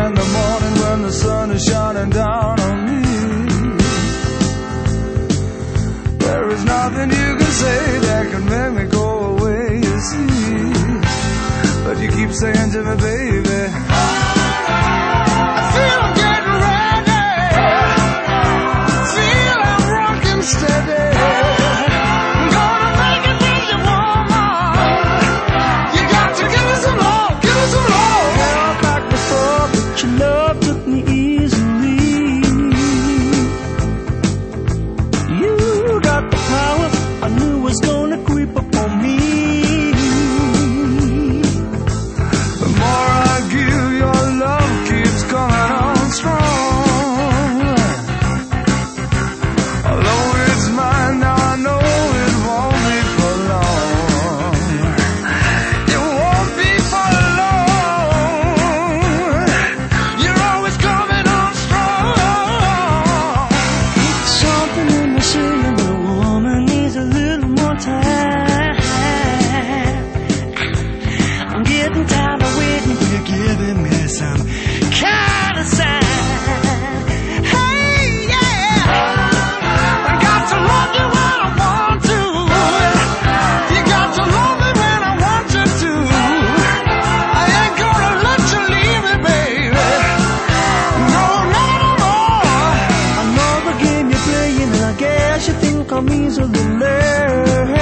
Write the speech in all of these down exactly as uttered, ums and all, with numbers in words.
in the morning when the sun is shining down on me. There is nothing you can say that can make me go away, you see. But you keep saying to me, baby, I feel I'm getting ready, feel I'm rocking steady. I'm gonna make it with you, woman. You got to give me some love, give me some love. Held back before, but your love took me easily. You got the power I knew was gonna creep up on me. The more I give, your love keeps coming on strong. Although it's mine now, I know it won't be for long. It won't be for long. You're always coming on strong. Something in me saying the woman needs a little more time. I'm getting tired of waiting for you giving me some kind of sign. Hey, yeah, I got to love you when I want to. You got to love me when I want you to. I ain't gonna let you leave me, baby. No, no, no more. I know the game you're playing, and I guess you think I'm easily led.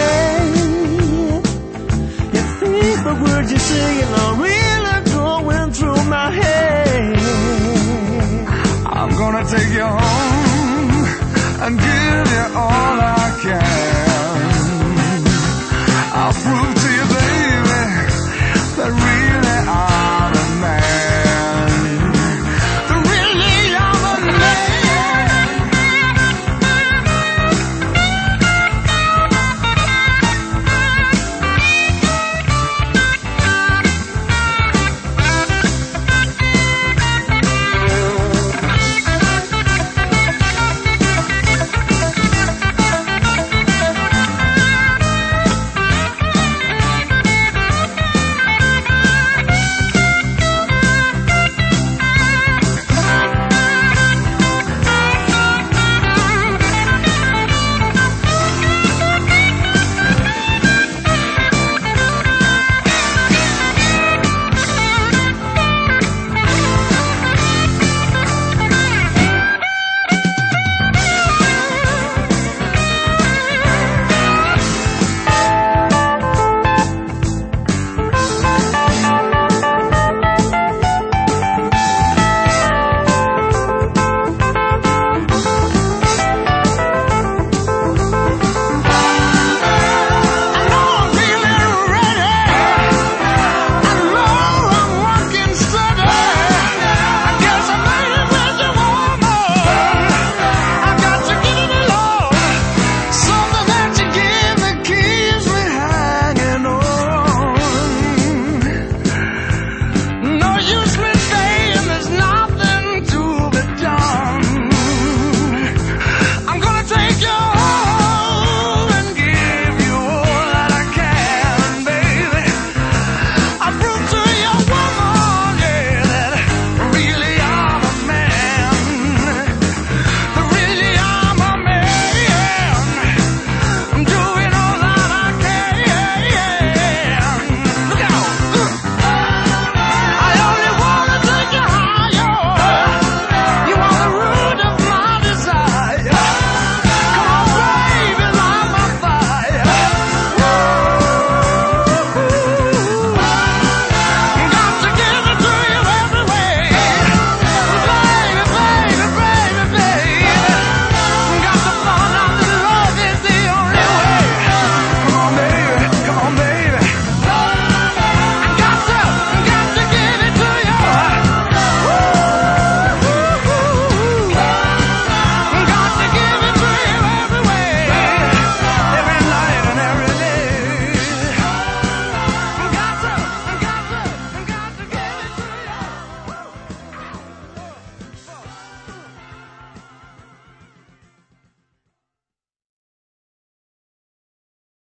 You think the words you're saying are really going through my head. I'm gonna take you home and give you all I can. I'll prove